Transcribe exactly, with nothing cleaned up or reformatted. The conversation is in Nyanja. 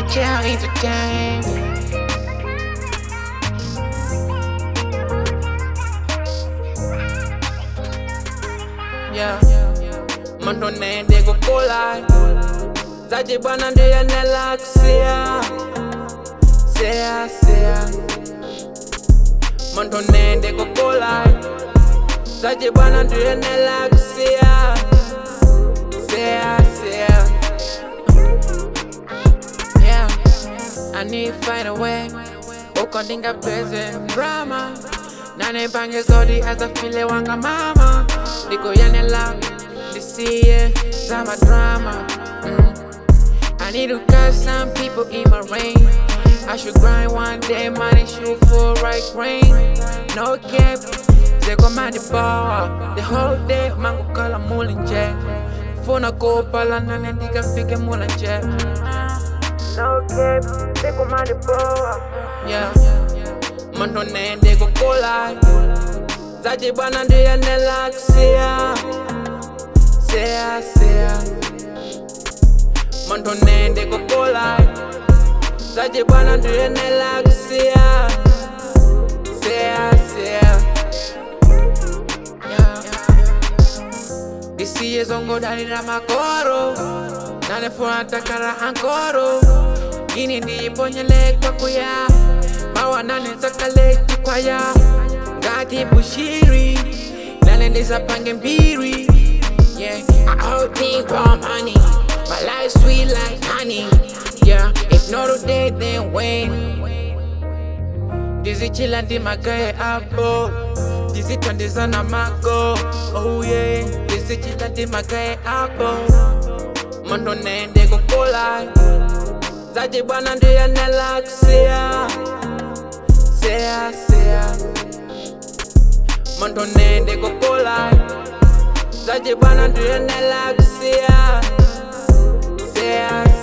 Chill entertain. Yeah, mando nende go kolai. Zaji bwana ndiye nela kusia. Sea, sea. Mando nende go kolai. Zaji bwana ndiye nela kusia. Sea, sea. Yeah, I need to find a way. Ukondinga present drama. Nane bange zodi as I feel it wanga mama. Niko yanela, disiye, zama drama. Mm. I need to catch some people in my rain. I should grind one day, money shoot for right grain. No cap, they go man the bar. The whole day, mango kala mulinje. Fona go pala nane diga fike mulinje. No cap, they go man the bar. Yeah, mando nende go kolai. Zaji bwana ndiye nela kusia. Sea, sea. Mando nende go kolai. Zaji bwana ndiye nela kusia. Sea, sea. Yeah. Disiye zongo dali na makoro. Nane funa takara ankoro. Gini ndi ponyele kwa kuya. Mawa nane zakale chikwaya. Gati bushiri. Nane ndisa pange mbiri. Yeah, I all think about money. My life sweet like honey. Yeah, if not today, then when? Dizzy chilla ndi magaye apple. Dizzy twandiza na mago. Oh yeah, Dizzy chilla ndi magaye apple. Mando nende go kolai. Zaji bwana ndiye nela kusia. Sea, sea. Mando nende go kolai. Zaji bwana ndiye nela kusia. Sea,